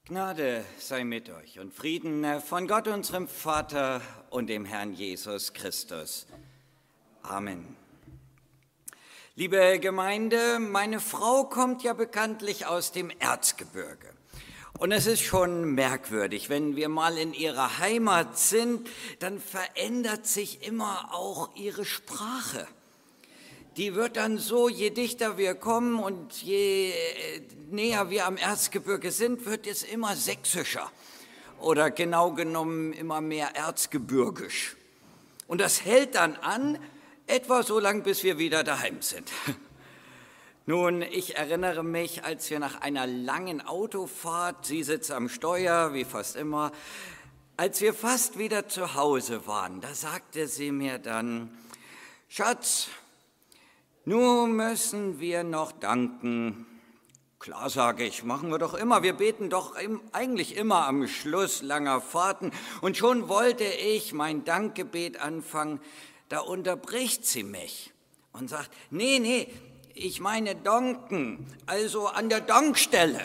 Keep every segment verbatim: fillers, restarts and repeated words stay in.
Gnade sei mit euch und Frieden von Gott, unserem Vater und dem Herrn Jesus Christus. Amen. Liebe Gemeinde, meine Frau kommt ja bekanntlich aus dem Erzgebirge. Und es ist schon merkwürdig, wenn wir mal in ihrer Heimat sind, dann verändert sich immer auch ihre Sprache. Die wird dann so, je dichter wir kommen und je näher wir am Erzgebirge sind, wird es immer sächsischer oder genau genommen immer mehr erzgebirgisch. Und das hält dann an, etwa so lang, bis wir wieder daheim sind. Nun, ich erinnere mich, als wir nach einer langen Autofahrt, sie sitzt am Steuer, wie fast immer, als wir fast wieder zu Hause waren, da sagte sie mir dann: Schatz, nun müssen wir noch danken. Klar, sage ich, machen wir doch immer. Wir beten doch im, eigentlich immer am Schluss langer Fahrten. Und schon wollte ich mein Dankgebet anfangen, da unterbricht sie mich und sagt: Nee, nee, ich meine Donken, also an der Donkstelle.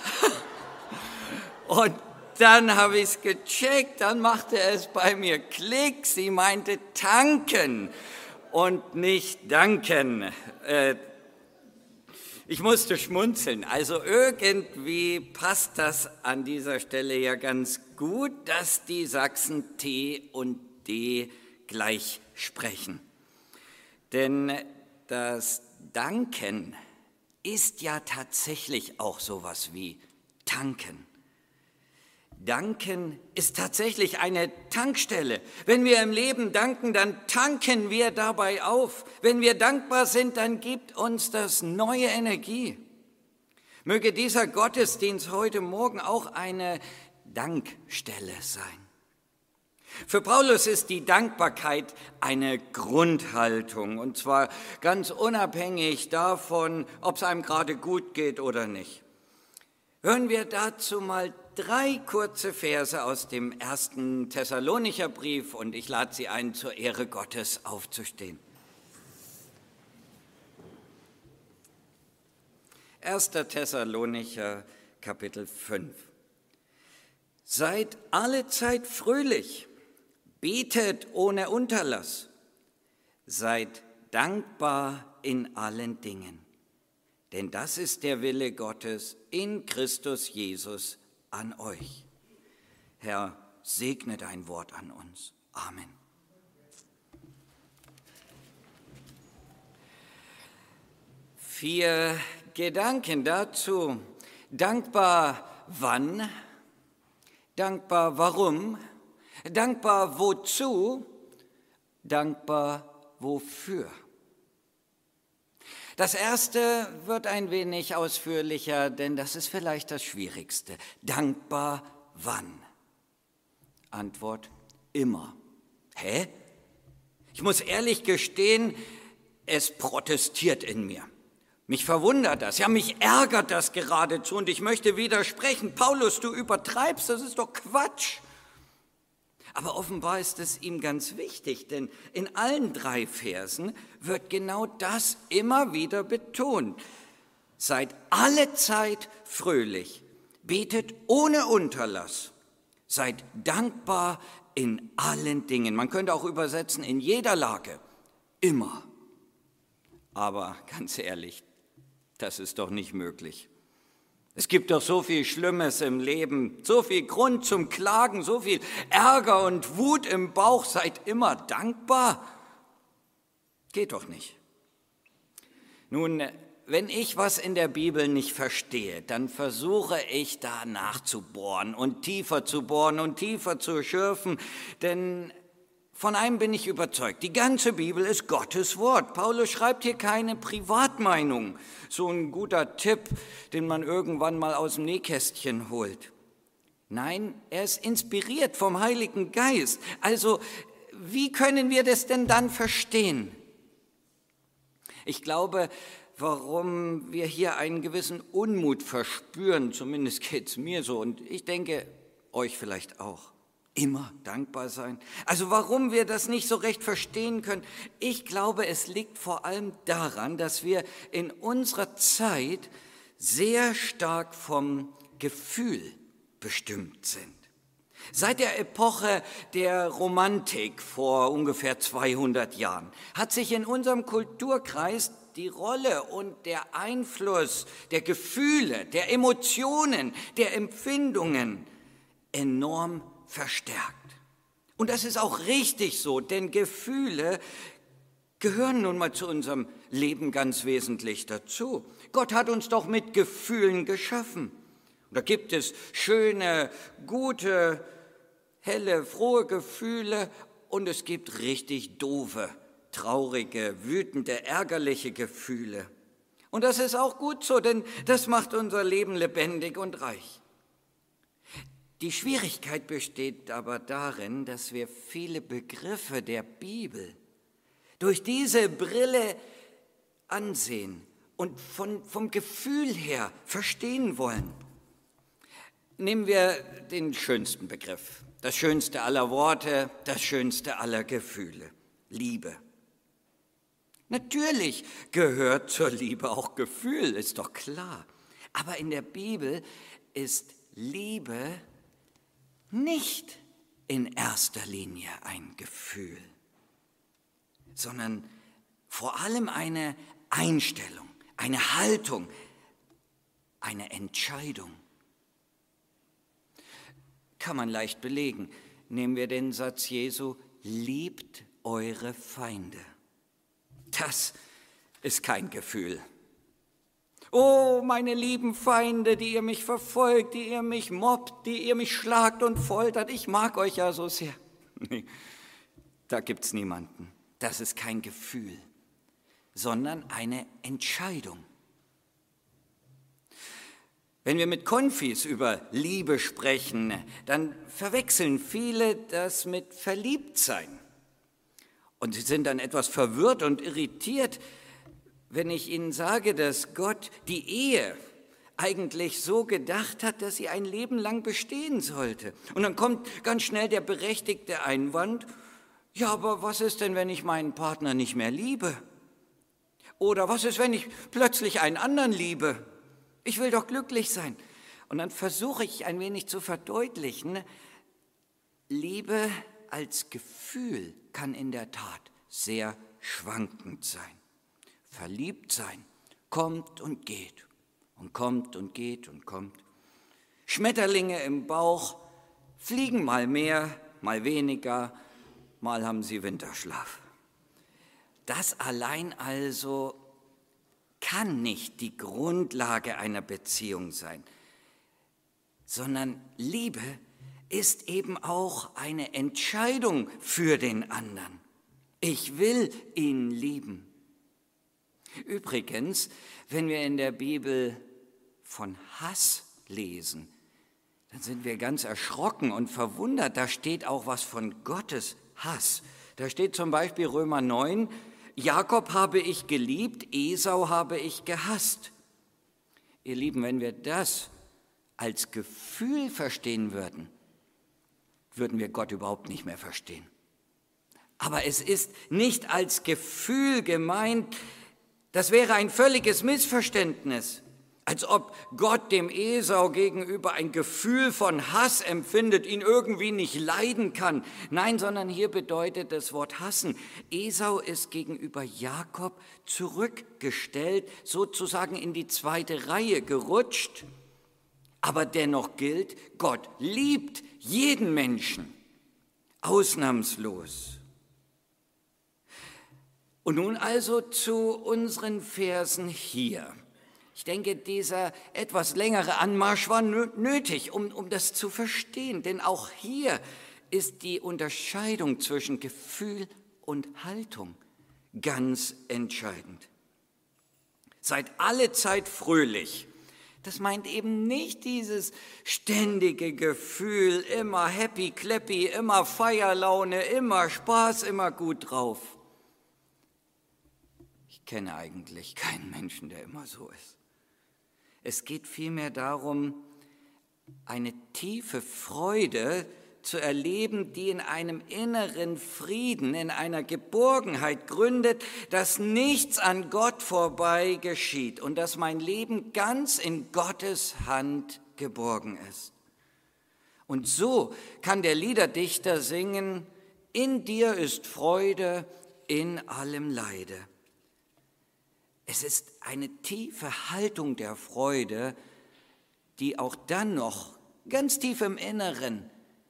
Und dann habe ich es gecheckt, dann machte es bei mir Klick, sie meinte tanken und nicht danken. Ich musste schmunzeln. Also irgendwie passt das an dieser Stelle ja ganz gut, dass die Sachsen T und D gleich sprechen. Denn das Danken ist ja tatsächlich auch sowas wie tanken. Danken ist tatsächlich eine Tankstelle. Wenn wir im Leben danken, dann tanken wir dabei auf. Wenn wir dankbar sind, dann gibt uns das neue Energie. Möge dieser Gottesdienst heute Morgen auch eine Dankstelle sein. Für Paulus ist die Dankbarkeit eine Grundhaltung, und zwar ganz unabhängig davon, ob es einem gerade gut geht oder nicht. Hören wir dazu mal drei kurze Verse aus dem ersten Thessalonicher Brief, und ich lade Sie ein, zur Ehre Gottes aufzustehen. erster Thessalonicher, Kapitel fünf. Seid allezeit fröhlich, betet ohne Unterlass, seid dankbar in allen Dingen, denn das ist der Wille Gottes in Christus Jesus an euch. Herr, segne dein Wort an uns. Amen. Vier Gedanken dazu. Dankbar wann? Dankbar warum? Dankbar wozu? Dankbar wofür? Das erste wird ein wenig ausführlicher, denn das ist vielleicht das Schwierigste. Dankbar wann? Antwort: immer. Hä? Ich muss ehrlich gestehen, es protestiert in mir. Mich verwundert das, ja, mich ärgert das geradezu und ich möchte widersprechen. Paulus, du übertreibst, das ist doch Quatsch. Aber offenbar ist es ihm ganz wichtig, denn in allen drei Versen wird genau das immer wieder betont. Seid allezeit fröhlich, betet ohne Unterlass, seid dankbar in allen Dingen. Man könnte auch übersetzen, in jeder Lage, immer. Aber ganz ehrlich, das ist doch nicht möglich. Es gibt doch so viel Schlimmes im Leben, so viel Grund zum Klagen, so viel Ärger und Wut im Bauch. Seid immer dankbar. Geht doch nicht. Nun, wenn ich was in der Bibel nicht verstehe, dann versuche ich da nachzubohren und tiefer zu bohren und tiefer zu schürfen, denn von einem bin ich überzeugt, die ganze Bibel ist Gottes Wort. Paulus schreibt hier keine Privatmeinung, so ein guter Tipp, den man irgendwann mal aus dem Nähkästchen holt. Nein, er ist inspiriert vom Heiligen Geist. Also, wie können wir das denn dann verstehen? Ich glaube, warum wir hier einen gewissen Unmut verspüren, zumindest geht es mir so, und ich denke, euch vielleicht auch. Immer dankbar sein. Also warum wir das nicht so recht verstehen können, ich glaube, es liegt vor allem daran, dass wir in unserer Zeit sehr stark vom Gefühl bestimmt sind. Seit der Epoche der Romantik vor ungefähr zweihundert Jahren hat sich in unserem Kulturkreis die Rolle und der Einfluss der Gefühle, der Emotionen, der Empfindungen enorm verstärkt. Und das ist auch richtig so, denn Gefühle gehören nun mal zu unserem Leben ganz wesentlich dazu. Gott hat uns doch mit Gefühlen geschaffen. Und da gibt es schöne, gute, helle, frohe Gefühle und es gibt richtig doofe, traurige, wütende, ärgerliche Gefühle. Und das ist auch gut so, denn das macht unser Leben lebendig und reich. Die Schwierigkeit besteht aber darin, dass wir viele Begriffe der Bibel durch diese Brille ansehen und von, vom Gefühl her verstehen wollen. Nehmen wir den schönsten Begriff, das schönste aller Worte, das schönste aller Gefühle, Liebe. Natürlich gehört zur Liebe auch Gefühl, ist doch klar. Aber in der Bibel ist Liebe nicht in erster Linie ein Gefühl, sondern vor allem eine Einstellung, eine Haltung, eine Entscheidung. Kann man leicht belegen. Nehmen wir den Satz Jesu, liebt eure Feinde. Das ist kein Gefühl. Oh, meine lieben Feinde, die ihr mich verfolgt, die ihr mich mobbt, die ihr mich schlagt und foltert, ich mag euch ja so sehr. Nee, da gibt's niemanden. Das ist kein Gefühl, sondern eine Entscheidung. Wenn wir mit Konfis über Liebe sprechen, dann verwechseln viele das mit Verliebtsein. Und sie sind dann etwas verwirrt und irritiert, wenn ich ihnen sage, dass Gott die Ehe eigentlich so gedacht hat, dass sie ein Leben lang bestehen sollte. Und dann kommt ganz schnell der berechtigte Einwand, ja, aber was ist denn, wenn ich meinen Partner nicht mehr liebe? Oder was ist, wenn ich plötzlich einen anderen liebe? Ich will doch glücklich sein. Und dann versuche ich ein wenig zu verdeutlichen, Liebe als Gefühl kann in der Tat sehr schwankend sein. Verliebt sein kommt und geht und kommt und geht und kommt. Schmetterlinge im Bauch fliegen mal mehr, mal weniger, mal haben sie Winterschlaf. Das allein also kann nicht die Grundlage einer Beziehung sein, sondern Liebe ist eben auch eine Entscheidung für den anderen. Ich will ihn lieben. Übrigens, wenn wir in der Bibel von Hass lesen, dann sind wir ganz erschrocken und verwundert. Da steht auch was von Gottes Hass. Da steht zum Beispiel Römer neun, Jakob habe ich geliebt, Esau habe ich gehasst. Ihr Lieben, wenn wir das als Gefühl verstehen würden, würden wir Gott überhaupt nicht mehr verstehen. Aber es ist nicht als Gefühl gemeint, das wäre ein völliges Missverständnis, als ob Gott dem Esau gegenüber ein Gefühl von Hass empfindet, ihn irgendwie nicht leiden kann. Nein, sondern hier bedeutet das Wort hassen. Esau ist gegenüber Jakob zurückgestellt, sozusagen in die zweite Reihe gerutscht. Aber dennoch gilt, Gott liebt jeden Menschen, ausnahmslos. Und nun also zu unseren Versen hier. Ich denke, dieser etwas längere Anmarsch war nötig, um, um das zu verstehen. Denn auch hier ist die Unterscheidung zwischen Gefühl und Haltung ganz entscheidend. Seid alle Zeit fröhlich. Das meint eben nicht dieses ständige Gefühl, immer happy, clappy, immer Feierlaune, immer Spaß, immer gut drauf. Ich kenne eigentlich keinen Menschen, der immer so ist. Es geht vielmehr darum, eine tiefe Freude zu erleben, die in einem inneren Frieden, in einer Geborgenheit gründet, dass nichts an Gott vorbei geschieht und dass mein Leben ganz in Gottes Hand geborgen ist. Und so kann der Liederdichter singen: In dir ist Freude in allem Leide. Es ist eine tiefe Haltung der Freude, die auch dann noch ganz tief im Inneren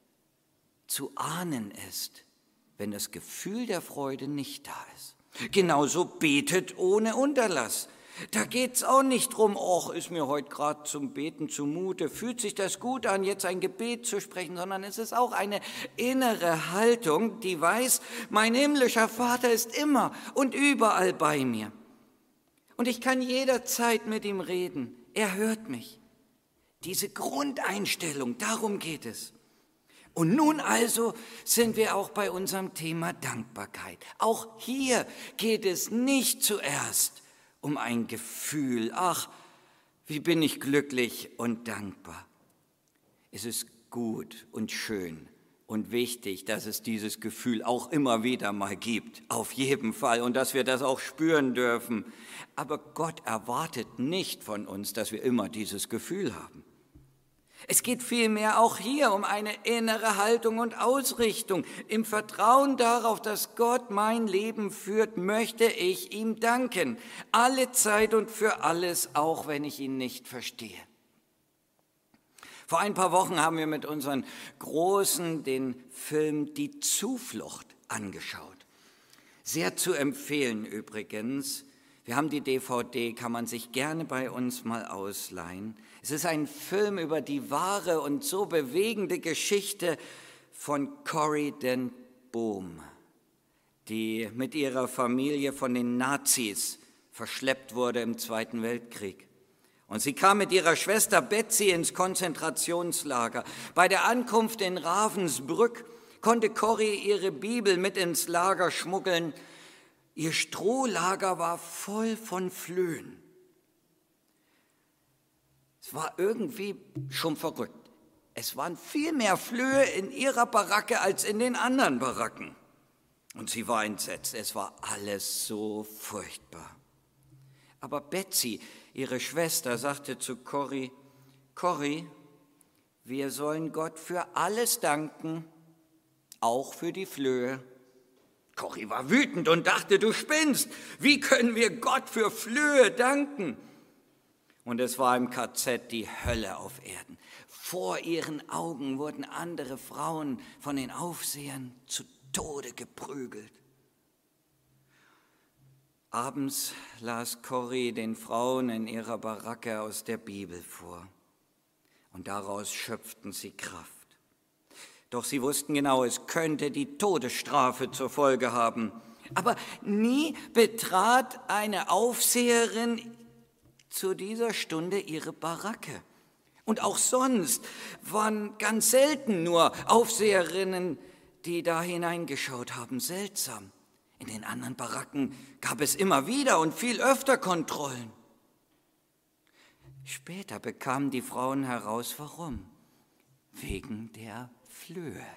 zu ahnen ist, wenn das Gefühl der Freude nicht da ist. Genauso betet ohne Unterlass. Da geht's auch nicht drum, ach, ist mir heute gerade zum Beten zumute, fühlt sich das gut an, jetzt ein Gebet zu sprechen, sondern es ist auch eine innere Haltung, die weiß, mein himmlischer Vater ist immer und überall bei mir. Und ich kann jederzeit mit ihm reden. Er hört mich. Diese Grundeinstellung, darum geht es. Und nun also sind wir auch bei unserem Thema Dankbarkeit. Auch hier geht es nicht zuerst um ein Gefühl. Ach, wie bin ich glücklich und dankbar. Es ist gut und schön und wichtig, dass es dieses Gefühl auch immer wieder mal gibt, auf jeden Fall, und dass wir das auch spüren dürfen. Aber Gott erwartet nicht von uns, dass wir immer dieses Gefühl haben. Es geht vielmehr auch hier um eine innere Haltung und Ausrichtung. Im Vertrauen darauf, dass Gott mein Leben führt, möchte ich ihm danken. Alle Zeit und für alles, auch wenn ich ihn nicht verstehe. Vor ein paar Wochen haben wir mit unseren Großen den Film Die Zuflucht angeschaut. Sehr zu empfehlen übrigens. Wir haben die D V D, kann man sich gerne bei uns mal ausleihen. Es ist ein Film über die wahre und so bewegende Geschichte von Corrie ten Boom, die mit ihrer Familie von den Nazis verschleppt wurde im Zweiten Weltkrieg. Und sie kam mit ihrer Schwester Betsy ins Konzentrationslager. Bei der Ankunft in Ravensbrück konnte Corrie ihre Bibel mit ins Lager schmuggeln. Ihr Strohlager war voll von Flöhen. Es war irgendwie schon verrückt. Es waren viel mehr Flöhe in ihrer Baracke als in den anderen Baracken. Und sie war entsetzt. Es war alles so furchtbar. Aber Betsy, ihre Schwester, sagte zu Corrie: Corrie, wir sollen Gott für alles danken, auch für die Flöhe. Corrie war wütend und dachte, du spinnst. Wie können wir Gott für Flöhe danken? Und es war im K Z die Hölle auf Erden. Vor ihren Augen wurden andere Frauen von den Aufsehern zu Tode geprügelt. Abends las Corrie den Frauen in ihrer Baracke aus der Bibel vor. Und daraus schöpften sie Kraft. Doch sie wussten genau, es könnte die Todesstrafe zur Folge haben. Aber nie betrat eine Aufseherin zu dieser Stunde ihre Baracke. Und auch sonst waren ganz selten nur Aufseherinnen, die da hineingeschaut haben. Seltsam. In den anderen Baracken gab es immer wieder und viel öfter Kontrollen. Später bekamen die Frauen heraus, warum. Wegen der Flöhe.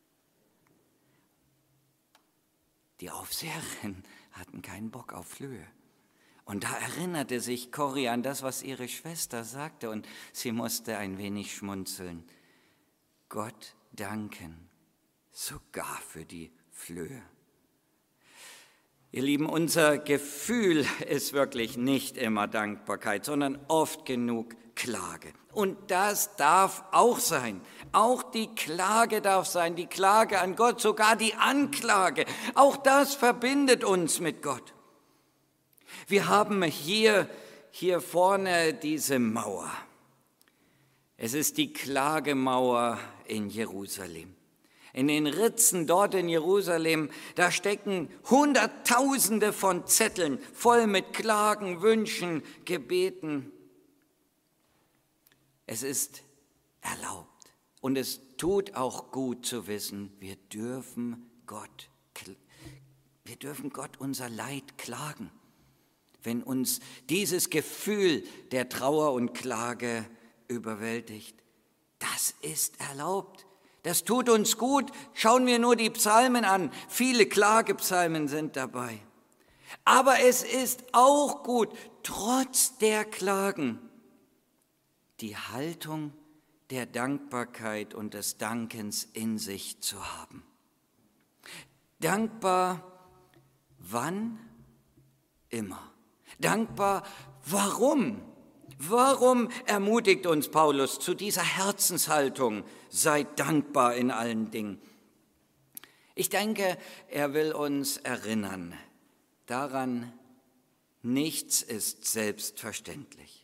Die Aufseherinnen hatten keinen Bock auf Flöhe. Und da erinnerte sich Corrie an das, was ihre Schwester sagte, und sie musste ein wenig schmunzeln. Gott danken, sogar für die Flöhe. Ihr Lieben, unser Gefühl ist wirklich nicht immer Dankbarkeit, sondern oft genug Klage. Und das darf auch sein. Auch die Klage darf sein, die Klage an Gott, sogar die Anklage. Auch das verbindet uns mit Gott. Wir haben hier, hier vorne diese Mauer. Es ist die Klagemauer in Jerusalem. In den Ritzen dort in Jerusalem, da stecken Hunderttausende von Zetteln voll mit Klagen, Wünschen, Gebeten. Es ist erlaubt und es tut auch gut zu wissen, wir dürfen Gott, wir dürfen Gott unser Leid klagen, wenn uns dieses Gefühl der Trauer und Klage überwältigt. Das ist erlaubt. Das tut uns gut. Schauen wir nur die Psalmen an. Viele Klagepsalmen sind dabei. Aber es ist auch gut, trotz der Klagen, die Haltung der Dankbarkeit und des Dankens in sich zu haben. Dankbar, wann? Immer. Dankbar, warum? Warum ermutigt uns Paulus zu dieser Herzenshaltung? Seid dankbar in allen Dingen. Ich denke, er will uns erinnern daran, nichts ist selbstverständlich.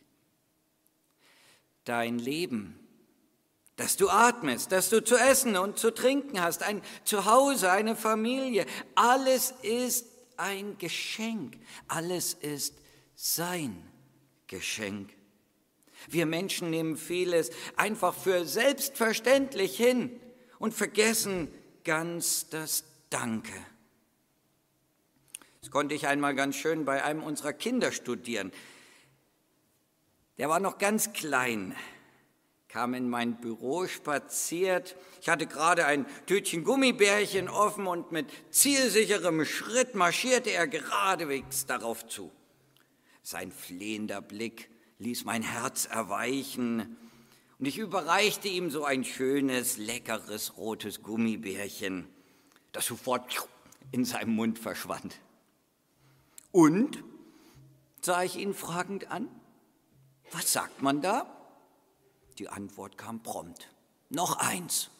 Dein Leben, dass du atmest, dass du zu essen und zu trinken hast, ein Zuhause, eine Familie, alles ist ein Geschenk, alles ist sein Geschenk. Wir Menschen nehmen vieles einfach für selbstverständlich hin und vergessen ganz das Danke. Das konnte ich einmal ganz schön bei einem unserer Kinder studieren. Der war noch ganz klein, kam in mein Büro spaziert. Ich hatte gerade ein Tütchen Gummibärchen offen und mit zielsicherem Schritt marschierte er geradewegs darauf zu. Sein flehender Blick ließ mein Herz erweichen und ich überreichte ihm so ein schönes, leckeres, rotes Gummibärchen, das sofort in seinem Mund verschwand. Und, sah ich ihn fragend an, was sagt man da? Die Antwort kam prompt. Noch eins.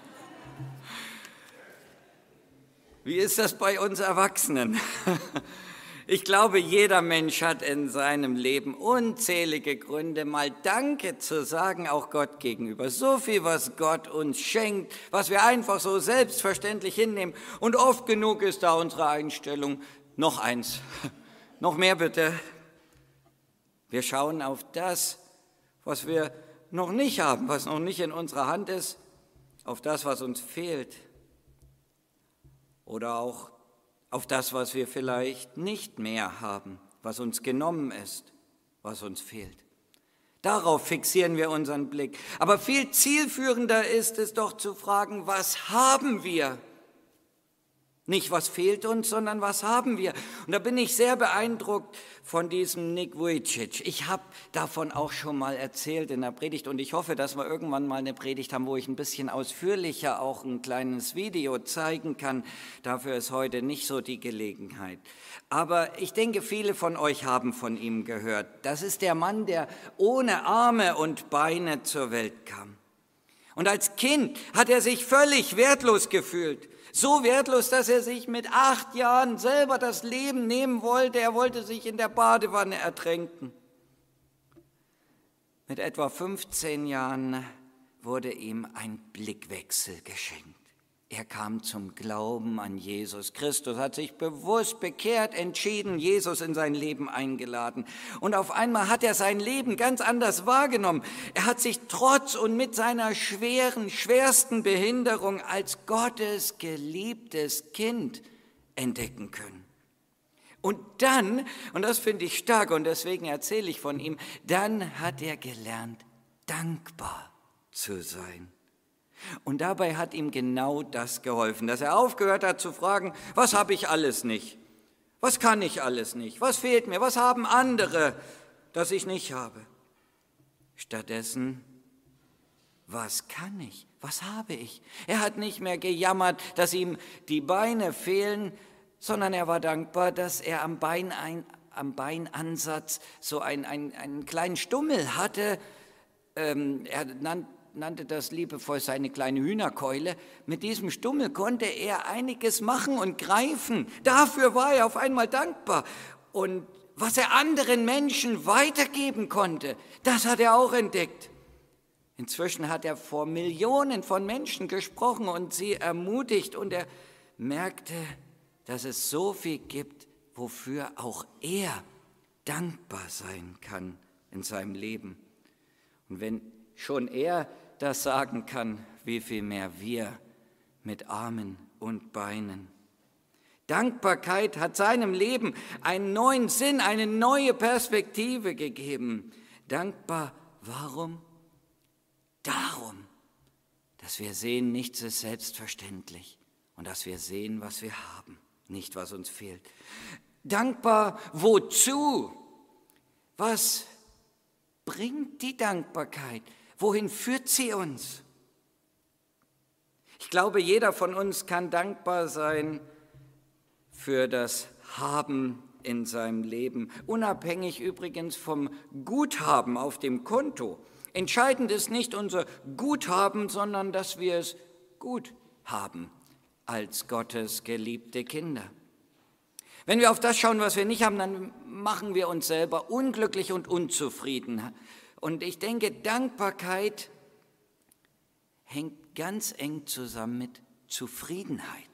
Wie ist das bei uns Erwachsenen? Ich glaube, jeder Mensch hat in seinem Leben unzählige Gründe, mal Danke zu sagen, auch Gott gegenüber. So viel, was Gott uns schenkt, was wir einfach so selbstverständlich hinnehmen. Und oft genug ist da unsere Einstellung, noch eins, noch mehr bitte. Wir schauen auf das, was wir noch nicht haben, was noch nicht in unserer Hand ist, auf das, was uns fehlt. Oder auch auf das, was wir vielleicht nicht mehr haben, was uns genommen ist, was uns fehlt. Darauf fixieren wir unseren Blick. Aber viel zielführender ist es doch zu fragen, was haben wir? Nicht, was fehlt uns, sondern was haben wir? Und da bin ich sehr beeindruckt von diesem Nick Vujicic. Ich habe davon auch schon mal erzählt in der Predigt und ich hoffe, dass wir irgendwann mal eine Predigt haben, wo ich ein bisschen ausführlicher auch ein kleines Video zeigen kann. Dafür ist heute nicht so die Gelegenheit. Aber ich denke, viele von euch haben von ihm gehört. Das ist der Mann, der ohne Arme und Beine zur Welt kam. Und als Kind hat er sich völlig wertlos gefühlt. So wertlos, dass er sich mit acht Jahren selber das Leben nehmen wollte. Er wollte sich in der Badewanne ertränken. Mit etwa fünfzehn Jahren wurde ihm ein Blickwechsel geschenkt. Er kam zum Glauben an Jesus Christus, hat sich bewusst bekehrt, entschieden, Jesus in sein Leben eingeladen. Und auf einmal hat er sein Leben ganz anders wahrgenommen. Er hat sich trotz und mit seiner schweren, schwersten Behinderung als Gottes geliebtes Kind entdecken können. Und dann, und das finde ich stark und deswegen erzähle ich von ihm, dann hat er gelernt, dankbar zu sein. Und dabei hat ihm genau das geholfen, dass er aufgehört hat zu fragen, was habe ich alles nicht? Was kann ich alles nicht? Was fehlt mir? Was haben andere, das ich nicht habe? Stattdessen, was kann ich? Was habe ich? Er hat nicht mehr gejammert, dass ihm die Beine fehlen, sondern er war dankbar, dass er am, Bein ein, am Beinansatz so ein, ein, einen kleinen Stummel hatte. Ähm, er nannte nannte das liebevoll seine kleine Hühnerkeule. Mit diesem Stummel konnte er einiges machen und greifen. Dafür war er auf einmal dankbar. Und was er anderen Menschen weitergeben konnte, das hat er auch entdeckt. Inzwischen hat er vor Millionen von Menschen gesprochen und sie ermutigt. Und er merkte, dass es so viel gibt, wofür auch er dankbar sein kann in seinem Leben. Und wenn schon er das sagen kann, wie viel mehr wir mit Armen und Beinen. Dankbarkeit hat seinem Leben einen neuen Sinn, eine neue Perspektive gegeben. Dankbar, warum? Darum, dass wir sehen, nichts ist selbstverständlich und dass wir sehen, was wir haben, nicht was uns fehlt. Dankbar, wozu? Was bringt die Dankbarkeit? Wohin führt sie uns? Ich glaube, jeder von uns kann dankbar sein für das Haben in seinem Leben, unabhängig übrigens vom Guthaben auf dem Konto. Entscheidend ist nicht unser Guthaben, sondern dass wir es gut haben als Gottes geliebte Kinder. Wenn wir auf das schauen, was wir nicht haben, dann machen wir uns selber unglücklich und unzufrieden. Und ich denke, Dankbarkeit hängt ganz eng zusammen mit Zufriedenheit.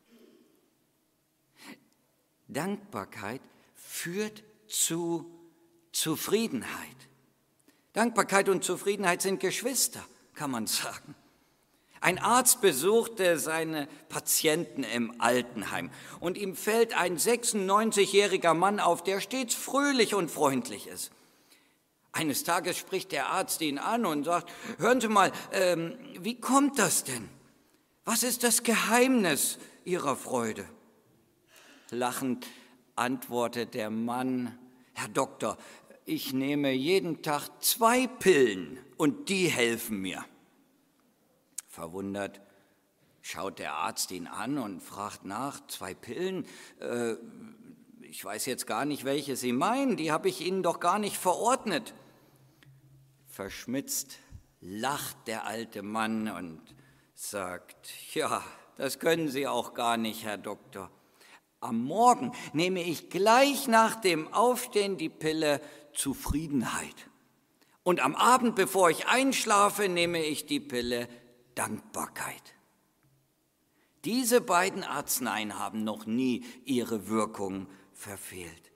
Dankbarkeit führt zu Zufriedenheit. Dankbarkeit und Zufriedenheit sind Geschwister, kann man sagen. Ein Arzt besuchte seine Patienten im Altenheim und ihm fällt ein sechsundneunzigjähriger Mann auf, der stets fröhlich und freundlich ist. Eines Tages spricht der Arzt ihn an und sagt, hören Sie mal, ähm, wie kommt das denn? Was ist das Geheimnis Ihrer Freude? Lachend antwortet der Mann, Herr Doktor, ich nehme jeden Tag zwei Pillen und die helfen mir. Verwundert schaut der Arzt ihn an und fragt nach, zwei Pillen, äh, ich weiß jetzt gar nicht, welche Sie meinen, die habe ich Ihnen doch gar nicht verordnet. Verschmitzt lacht der alte Mann und sagt, ja, das können Sie auch gar nicht, Herr Doktor. Am Morgen nehme ich gleich nach dem Aufstehen die Pille Zufriedenheit. Und am Abend, bevor ich einschlafe, nehme ich die Pille Dankbarkeit. Diese beiden Arzneien haben noch nie ihre Wirkung verfehlt.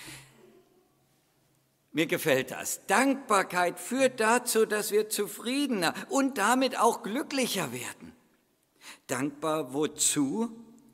Mir gefällt das. Dankbarkeit führt dazu, dass wir zufriedener und damit auch glücklicher werden. Dankbar wozu?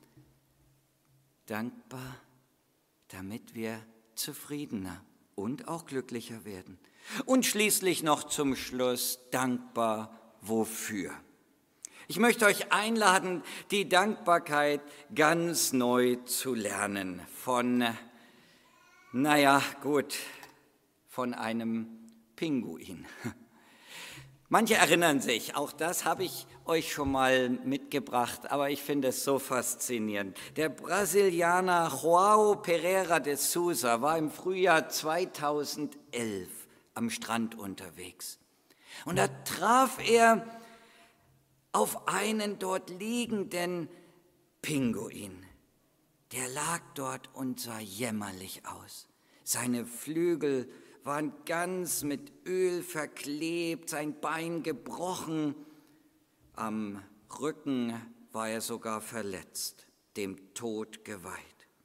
Dankbar, damit wir zufriedener und auch glücklicher werden. Und schließlich noch zum Schluss dankbar wofür. Ich möchte euch einladen, die Dankbarkeit ganz neu zu lernen von, naja, gut, von einem Pinguin. Manche erinnern sich, auch das habe ich euch schon mal mitgebracht, aber ich finde es so faszinierend. Der Brasilianer João Pereira de Souza war im Frühjahr zweitausendelf am Strand unterwegs. Und da traf er auf einen dort liegenden Pinguin. Der lag dort und sah jämmerlich aus. Seine Flügel waren ganz mit Öl verklebt, sein Bein gebrochen. Am Rücken war er sogar verletzt, dem Tod geweiht.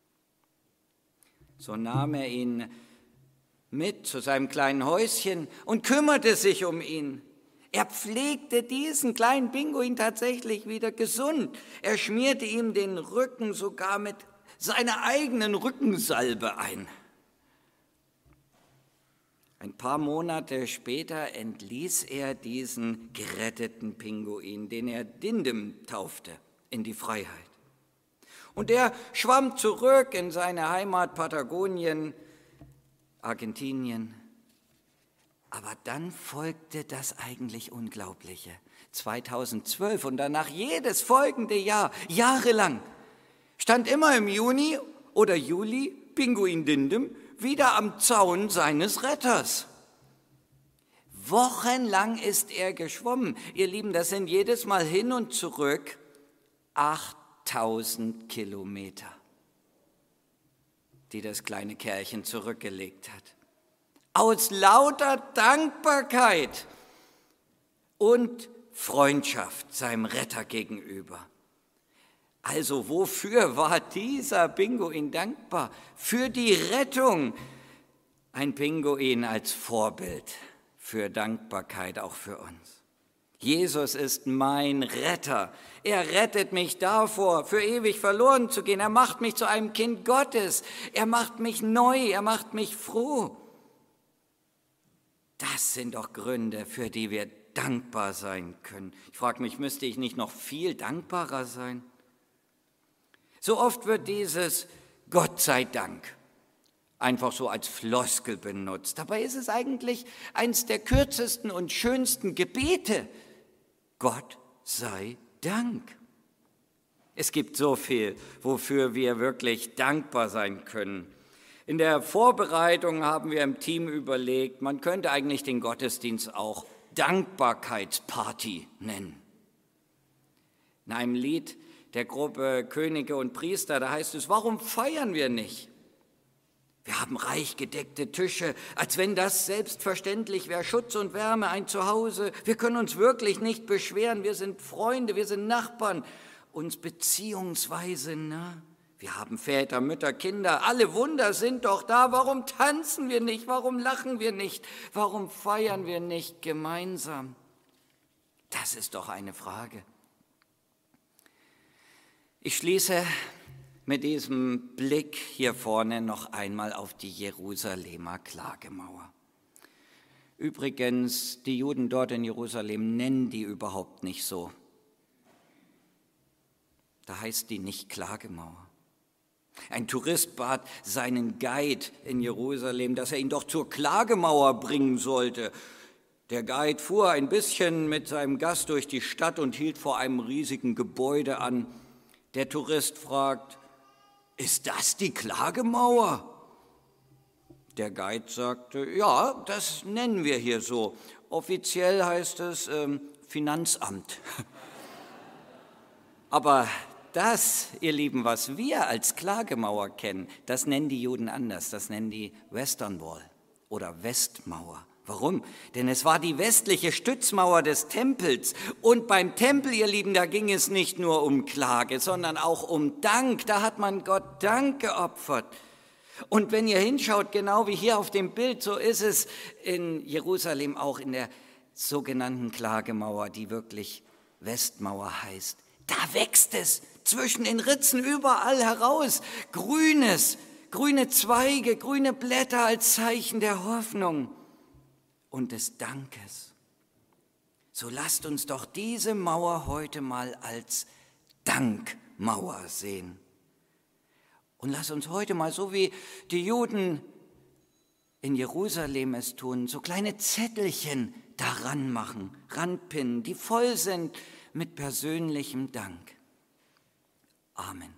So nahm er ihn mit zu seinem kleinen Häuschen und kümmerte sich um ihn. Er pflegte diesen kleinen Pinguin tatsächlich wieder gesund. Er schmierte ihm den Rücken sogar mit seiner eigenen Rückensalbe ein. Ein paar Monate später entließ er diesen geretteten Pinguin, den er Dindim taufte, in die Freiheit. Und er schwamm zurück in seine Heimat Patagonien, Argentinien. Aber dann folgte das eigentlich Unglaubliche. zweitausendzwölf und danach jedes folgende Jahr, jahrelang, stand immer im Juni oder Juli Pinguin Dindim wieder am Zaun seines Retters. Wochenlang ist er geschwommen. Ihr Lieben, das sind jedes Mal hin und zurück achttausend Kilometer, die das kleine Kerlchen zurückgelegt hat. Aus lauter Dankbarkeit und Freundschaft seinem Retter gegenüber. Also wofür war dieser Pinguin dankbar? Für die Rettung. Ein Pinguin als Vorbild für Dankbarkeit auch für uns. Jesus ist mein Retter. Er rettet mich davor, für ewig verloren zu gehen. Er macht mich zu einem Kind Gottes. Er macht mich neu, er macht mich froh. Das sind doch Gründe, für die wir dankbar sein können. Ich frage mich, müsste ich nicht noch viel dankbarer sein? So oft wird dieses Gott sei Dank einfach so als Floskel benutzt. Dabei ist es eigentlich eines der kürzesten und schönsten Gebete. Gott sei Dank. Es gibt so viel, wofür wir wirklich dankbar sein können. In der Vorbereitung haben wir im Team überlegt, man könnte eigentlich den Gottesdienst auch Dankbarkeitsparty nennen. In einem Lied der Gruppe Könige und Priester, da heißt es, warum feiern wir nicht? Wir haben reich gedeckte Tische, als wenn das selbstverständlich wäre, Schutz und Wärme, ein Zuhause. Wir können uns wirklich nicht beschweren, wir sind Freunde, wir sind Nachbarn, uns beziehungsweise nah. Wir haben Väter, Mütter, Kinder, alle Wunder sind doch da. Warum tanzen wir nicht? Warum lachen wir nicht? Warum feiern wir nicht gemeinsam? Das ist doch eine Frage. Ich schließe mit diesem Blick hier vorne noch einmal auf die Jerusalemer Klagemauer. Übrigens, die Juden dort in Jerusalem nennen die überhaupt nicht so. Da heißt die nicht Klagemauer. Ein Tourist bat seinen Guide in Jerusalem, dass er ihn doch zur Klagemauer bringen sollte. Der Guide fuhr ein bisschen mit seinem Gast durch die Stadt und hielt vor einem riesigen Gebäude an. Der Tourist fragt, ist das die Klagemauer? Der Guide sagte, ja, das nennen wir hier so. Offiziell heißt es ähm, Finanzamt. Aber das, ihr Lieben, was wir als Klagemauer kennen, das nennen die Juden anders. Das nennen die Western Wall oder Westmauer. Warum? Denn es war die westliche Stützmauer des Tempels. Und beim Tempel, ihr Lieben, da ging es nicht nur um Klage, sondern auch um Dank. Da hat man Gott Dank geopfert. Und wenn ihr hinschaut, genau wie hier auf dem Bild, so ist es in Jerusalem auch in der sogenannten Klagemauer, die wirklich Westmauer heißt. Da wächst es zwischen den Ritzen überall heraus. Grünes, grüne Zweige, grüne Blätter als Zeichen der Hoffnung und des Dankes. So lasst uns doch diese Mauer heute mal als Dankmauer sehen. Und lasst uns heute mal, so wie die Juden in Jerusalem es tun, so kleine Zettelchen daran machen, ranpinnen, die voll sind mit persönlichem Dank. Amen.